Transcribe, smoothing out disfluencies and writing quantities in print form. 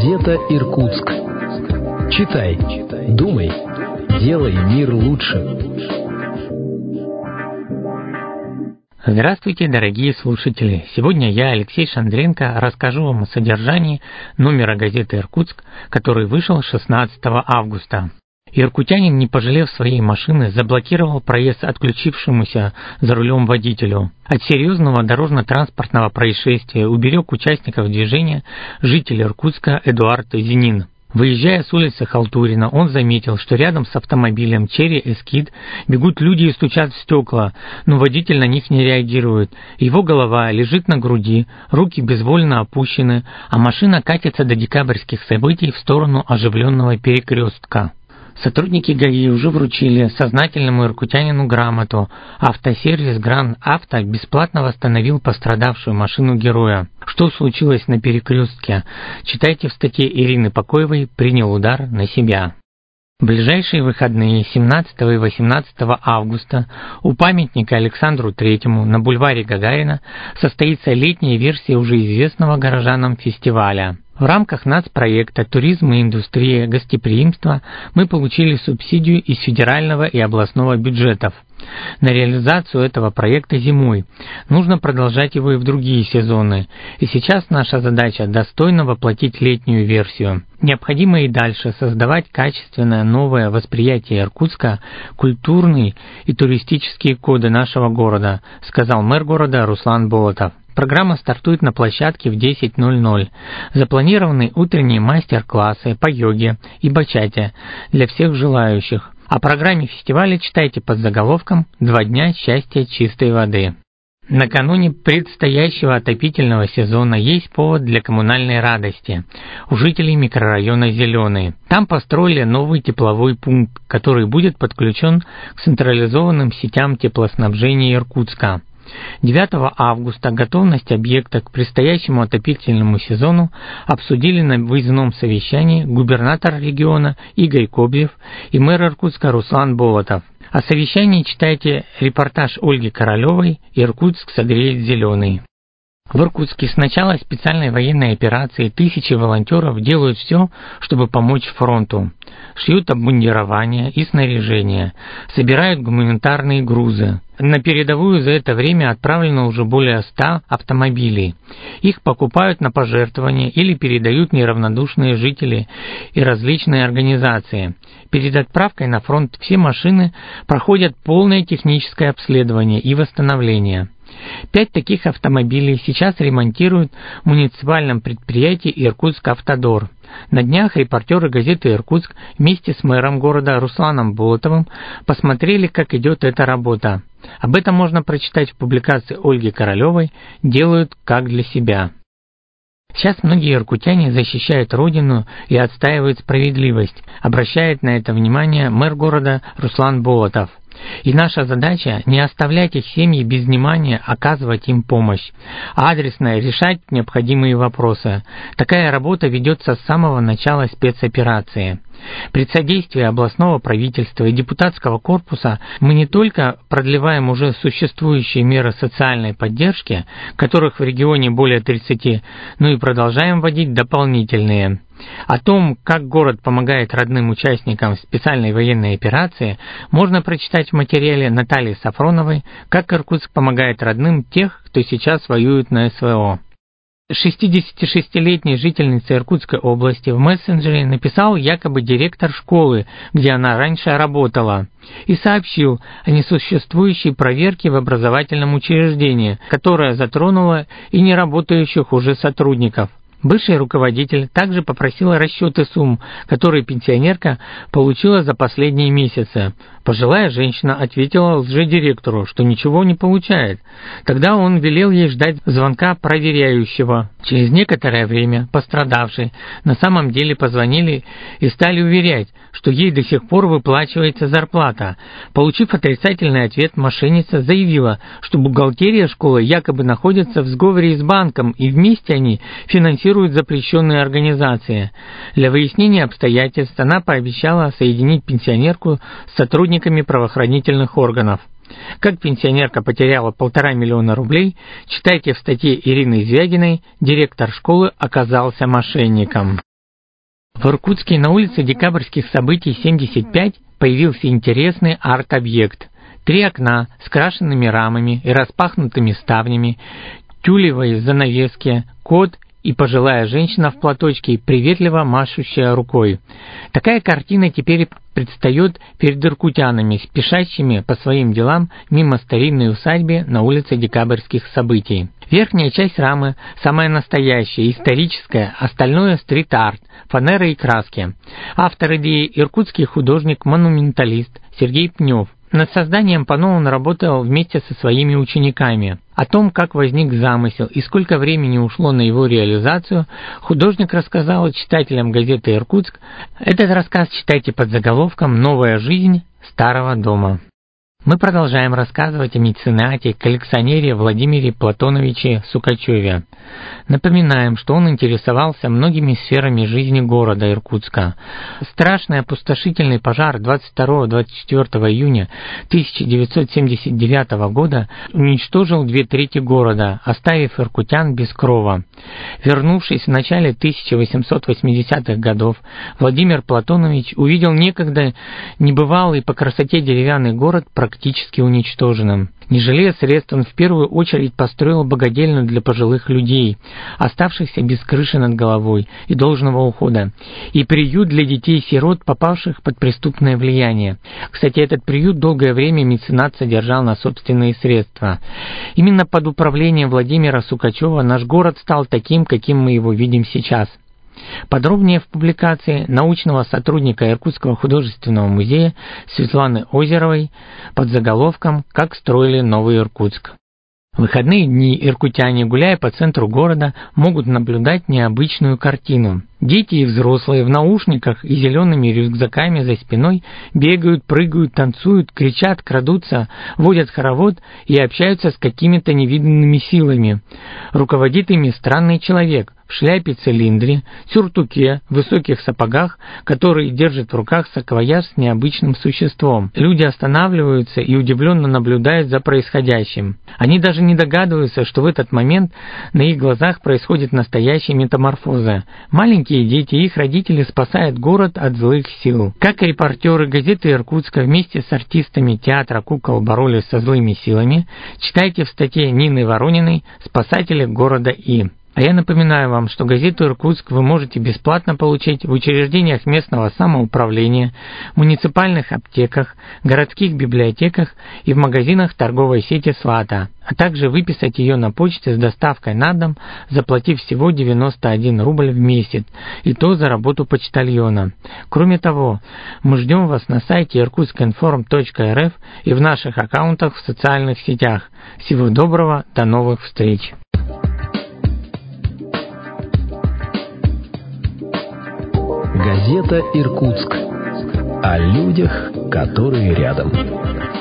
Газета «Иркутск». Читай, думай, делай мир лучше. Здравствуйте, дорогие слушатели! Сегодня я, Алексей Шандренко, расскажу вам о содержании номера газеты «Иркутск», который вышел 16 августа. Иркутянин, не пожалев своей машины, заблокировал проезд отключившемуся за рулем водителю. От серьезного дорожно-транспортного происшествия уберег участников движения житель Иркутска Эдуард Зенин. Выезжая с улицы Халтурина, он заметил, что рядом с автомобилем Cherry Escid бегут люди и стучат в стекла, но водитель на них не реагирует. Его голова лежит на груди, руки безвольно опущены, а машина катится до декабрьских событий в сторону оживленного перекрестка. Сотрудники ГАИ уже вручили сознательному иркутянину грамоту. Автосервис Гранд Авто бесплатно восстановил пострадавшую машину героя. Что случилось на перекрестке? Читайте в статье Ирины Покоевой «Принял удар на себя». В ближайшие выходные 17 и 18 августа у памятника Александру Третьему на бульваре Гагарина состоится летняя версия уже известного горожанам фестиваля. В рамках нацпроекта «Туризм и индустрия гостеприимства» мы получили субсидию из федерального и областного бюджетов на реализацию этого проекта зимой. Нужно продолжать его и в другие сезоны. И сейчас наша задача достойно воплотить летнюю версию. Необходимо и дальше создавать качественное новое восприятие Иркутска, культурные и туристические коды нашего города, сказал мэр города Руслан Болотов. Программа стартует на площадке в 10:00. Запланированы утренние мастер-классы по йоге и бачате для всех желающих. О программе фестиваля читайте под заголовком «2 дня счастья чистой воды». Накануне предстоящего отопительного сезона есть повод для коммунальной радости у жителей микрорайона Зеленый. Там построили новый тепловой пункт, который будет подключен к централизованным сетям теплоснабжения Иркутска. 9 августа готовность объекта к предстоящему отопительному сезону обсудили на выездном совещании губернатор региона Игорь Кобзев и мэр Иркутска Руслан Болотов. О совещании читайте репортаж Ольги Королевой «Иркутск согреет зеленый». В Иркутске с начала специальной военной операции тысячи волонтеров делают все, чтобы помочь фронту. Шьют обмундирование и снаряжение, собирают гуманитарные грузы. На передовую за это время отправлено уже более 100 автомобилей. Их покупают на пожертвования или передают неравнодушные жители и различные организации. Перед отправкой на фронт все машины проходят полное техническое обследование и восстановление. 5 таких автомобилей сейчас ремонтируют в муниципальном предприятии «Иркутск-Автодор». На днях репортеры газеты «Иркутск» вместе с мэром города Русланом Болотовым посмотрели, как идет эта работа. Об этом можно прочитать в публикации Ольги Королевой «Делают как для себя». Сейчас многие иркутяне защищают родину и отстаивают справедливость, обращает на это внимание мэр города Руслан Болотов. И наша задача не оставлять их семьи без внимания, оказывать им помощь, а адресно решать необходимые вопросы. Такая работа ведется с самого начала спецоперации. При содействии областного правительства и депутатского корпуса мы не только продлеваем уже существующие меры социальной поддержки, которых в регионе более 30, но и продолжаем вводить дополнительные. О том, как город помогает родным участникам специальной военной операции, можно прочитать в материале Натальи Сафроновой «Как Иркутск помогает родным тех, кто сейчас воюет на СВО». 66-летней жительнице Иркутской области в мессенджере написал якобы директор школы, где она раньше работала, и сообщил о несуществующей проверке в образовательном учреждении, которая затронула и неработающих уже сотрудников. Бывший руководитель также попросила расчеты сумм, которые пенсионерка получила за последние месяцы. Пожилая женщина ответила лжедиректору, что ничего не получает. Тогда он велел ей ждать звонка проверяющего. Через некоторое время пострадавшие на самом деле позвонили и стали уверять, что ей до сих пор выплачивается зарплата. Получив отрицательный ответ, мошенница заявила, что бухгалтерия школы якобы находится в сговоре с банком, и вместе они финансируют запрещенные организации. Для выяснения обстоятельств она пообещала соединить пенсионерку с сотрудниками правоохранительных органов. Как пенсионерка потеряла 1,5 миллиона рублей, читайте в статье Ирины Звягиной «Директор школы оказался мошенником». В Иркутске на улице Декабрьских событий 75 появился интересный арт-объект. 3 окна с крашенными рамами и распахнутыми ставнями, тюлевые занавески, кот и пожилая женщина в платочке, приветливо машущая рукой. Такая картина теперь предстает перед иркутянами, спешащими по своим делам мимо старинной усадьбы на улице Декабрьских событий. Верхняя часть рамы самая настоящая, историческая, остальное стрит-арт, фанера и краски. Автор идеи – иркутский художник-монументалист Сергей Пнев. Над созданием панно он работал вместе со своими учениками. О том, как возник замысел и сколько времени ушло на его реализацию, художник рассказал читателям газеты «Иркутск». Этот рассказ читайте под заголовком «Новая жизнь старого дома». Мы продолжаем рассказывать о меценате, коллекционере Владимире Платоновиче Сукачеве. Напоминаем, что он интересовался многими сферами жизни города Иркутска. Страшный опустошительный пожар 22-24 июня 1979 года уничтожил 2/3 города, оставив иркутян без крова. Вернувшись в начале 1880-х годов, Владимир Платонович увидел некогда небывалый по красоте деревянный город практически уничтоженным. Не жалея средств, он в первую очередь построил богадельню для пожилых людей, оставшихся без крыши над головой и должного ухода, и приют для детей-сирот, попавших под преступное влияние. Кстати, этот приют долгое время меценат содержал на собственные средства. Именно под управлением Владимира Сукачева наш город стал таким, каким мы его видим сейчас. Подробнее в публикации научного сотрудника Иркутского художественного музея Светланы Озеровой под заголовком «Как строили Новый Иркутск». В выходные дни иркутяне, гуляя по центру города, могут наблюдать необычную картину. Дети и взрослые в наушниках и зелеными рюкзаками за спиной бегают, прыгают, танцуют, кричат, крадутся, водят хоровод и общаются с какими-то невиданными силами. Руководит ими странный человек в шляпе-цилиндре, сюртуке, высоких сапогах, который держит в руках саквояж с необычным существом. Люди останавливаются и удивленно наблюдают за происходящим. Они даже не догадываются, что в этот момент на их глазах происходит настоящая метаморфоза. Маленькие дети и их родители спасают город от злых сил. Как репортеры газеты «Иркутска» вместе с артистами театра кукол боролись со злыми силами, читайте в статье Нины Ворониной «Спасатели города И». А я напоминаю вам, что газету «Иркутск» вы можете бесплатно получить в учреждениях местного самоуправления, муниципальных аптеках, городских библиотеках и в магазинах торговой сети «Свата», а также выписать ее на почте с доставкой на дом, заплатив всего 91 рубль в месяц, и то за работу почтальона. Кроме того, мы ждем вас на сайте irkutskинформ.рф и в наших аккаунтах в социальных сетях. Всего доброго, до новых встреч! Газета «Иркутск». О людях, которые рядом.